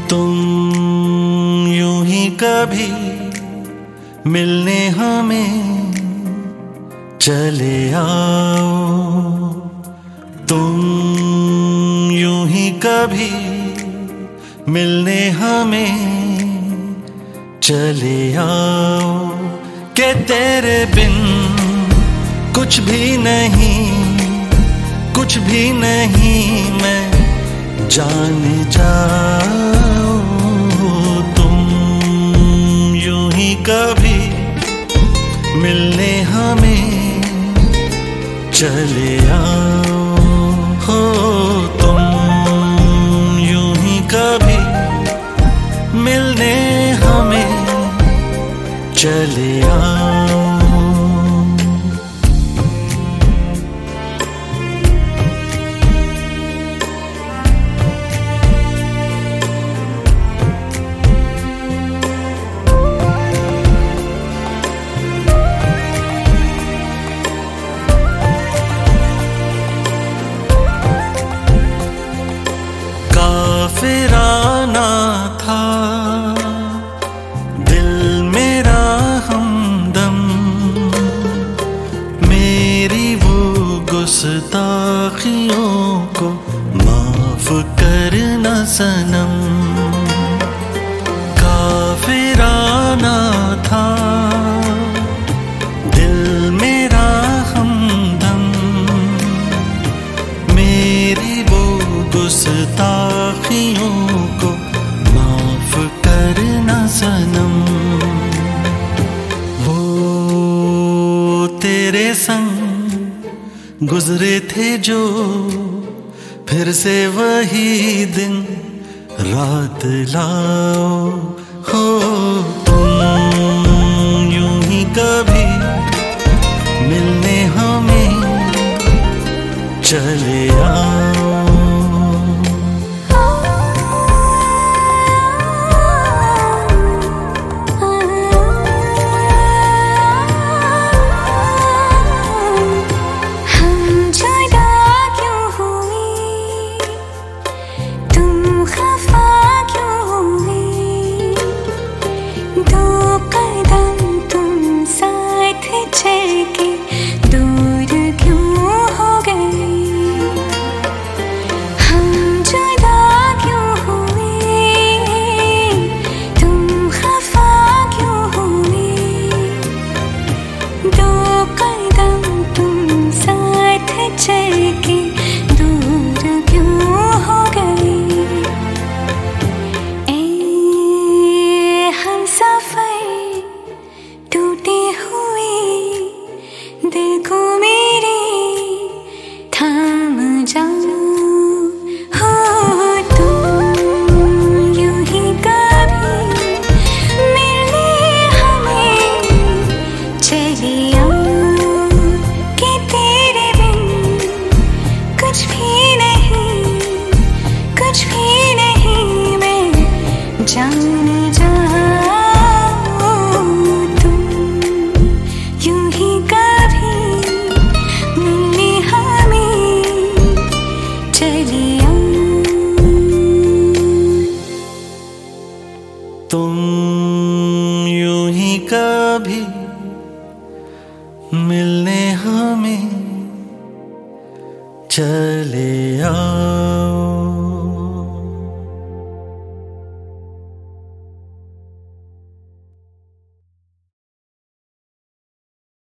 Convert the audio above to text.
तुम यूं ही कभी मिलने हमें चले आओ। तुम यूं ही कभी मिलने हमें चले आओ। के तेरे बिन कुछ भी नहीं, कुछ भी नहीं मैं जान जाओ। तुम यूं ही कभी मिलने हमें चले आओ। हो तुम यूं ही कभी मिलने हमें चले आओ। काफिराना था दिल मेरा हमदम, मेरी वो गुस्ताखियों को माफ करना सनम। काफिराना था दिल मेरा हमदम, मेरी वो गुस्ताखियों को माफ करना सनम। वो तेरे संग गुजरे थे जो फिर से वही दिन रात लाओ। हो तुम यूं ही कभी मिलने हमें चले आओ। तुम यूं ही कभी मिलने हमें चले आओ।